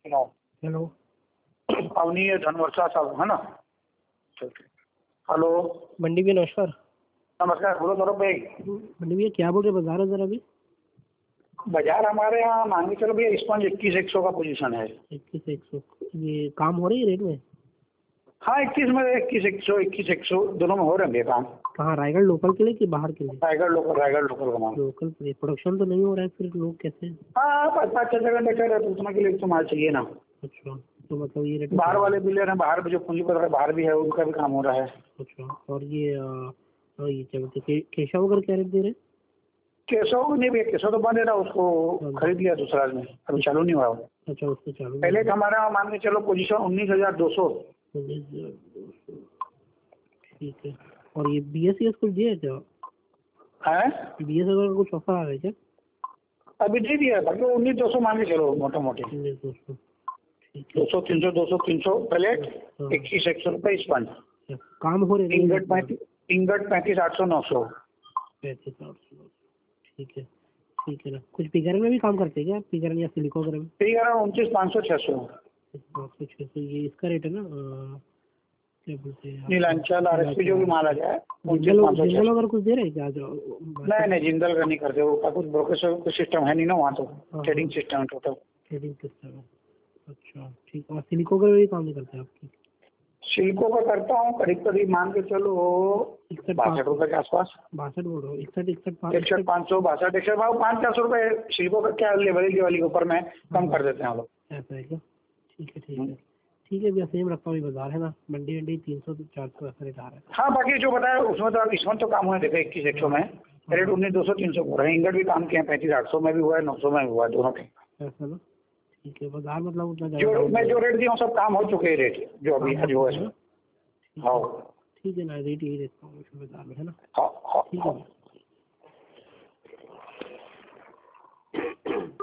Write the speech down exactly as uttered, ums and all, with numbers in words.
सुनाओ। हेलो। अवनी है धनवर्षा साहब है ना। हेलो मंडी भैया नमस्कार। नमस्कार, बोलो सौरभ भाई। मंडी भैया क्या बोल रहे बाजार है जरा अभी? बाजार हमारे यहाँ मान के चलो भैया स्पंज इक्कीस एक सौ का पोजीशन है। इक्कीस एक सौ ये काम हो रही है रेट में? हाँ इक्कीस में इक्कीस एक सौ इक्कीस एक सौ दोनों में हो रहे हैं भैया काम। कहाँ, रायगढ़ लोकल के लिए कि बाहर के लिए? रायगढ़ लोकल रायगढ़ लोकल का माल। लोकल के लिए प्रोडक्शन तो नहीं हो रहा है, फिर लोग कैसे? हाँ पाँच पाँच छः छः घंटे चल रहे तो उतना के लिए तो माल चाहिए ना। अच्छा, तो मतलब ये रेट बाहर वाले भी ले रहे हैं, बाहर भी जो पूंजी पत्र बाहर भी है उनका भी काम हो रहा है। अच्छा, और ये आ, ये क्या बोलते हैं, केशव वगैरह क्या रेट दे रहे हैं? केशव नहीं भैया, केशव तो बंद है ना, उसको खरीद लिया दूसरा आदमी, अभी चालू नहीं हुआ। अच्छा, उससे चालू पहले तो हमारे यहाँ मान के चलो पोजीशन उन्नीस हजार दो सौ। ठीक है। और ये बी एस सी एस कुछ दिया है क्या? है बी एस वगैरह कुछ ऑफर आ रहा है क्या? अभी दे दिया, बाकी उन्नीस दो सौ मान के चलो मोटा मोटी। उन्नीस दो सौ दो सौ तीन सौ दो सौ तीन सौ प्लेट, इक्कीस एक सौ रुपये स्पंज। काम हो रहे हैं? इंगट पैंतीस इंगट पैंतीस आठ सौ नौ सौ। पैंतीस आठ सौ। ठीक है ठीक है ना। कुछ पिगर में भी काम करते हैं क्या? पिगर या सिलिको वगैरह में? पिगर उनतीस पाँच सौ छः सौ। पाँच सौ छः सौ ये इसका रेट है ना? आ, क्या बोलते हैं, नीलांचल आर एस पी जो भी माल आ जाए उनतीस जिंदल पाँच सौ छः जिंदल सौ। वगैरह कुछ दे रहे हैं क्या? जो नहीं नहीं जिंदल का नहीं करते, वो का कुछ ब्रोकर कुछ सिस्टम है नहीं ना वहाँ, तो ट्रेडिंग सिस्टम है टोटल। ट्रेडिंग सिस्टम है। अच्छा ठीक। और सिलिको का भी काम नहीं करते आपकी? सिल्को का करता हूँ करीब करीब मान के चलो बासठ रुपए के आसपास। बासठ बोल रहा हूँ, इकसठ इकसठ इकसठ पाँच सौ बासठ इकसठ भाव पाँच चार सौ रुपए सिल्को का क्या लेवल वाली के ऊपर में कम कर देते हैं हम लोग। ऐसा है क्या? ठीक है ठीक है ठीक है भैया, सेम रखता हूँ। बाजार है ना, मंडी मंडी तीन सौ चार सौ ऐसा रेट आ रहा है। हाँ बाकी जो बताया उसमें तो इसमें तो काम हुआ है, देखो इक्कीस एक सौ में रेट उन्नीस दो सौ तीन सौ हो रहा है। इंगट भी काम किए हैं, पैंतीस आठ सौ में भी हुआ है, नौ सौ में भी हुआ है, दोनों के। ऐसा ना। ठीक है, बाजार मतलब उतना जो मैं जो रेट दिया हूँ सब काम हो चुके हैं रेट जो अभी है जो है। हाँ ठीक है ना, रेट यही देता हूँ बाजार में, है ना। हाँ हाँ ठीक है।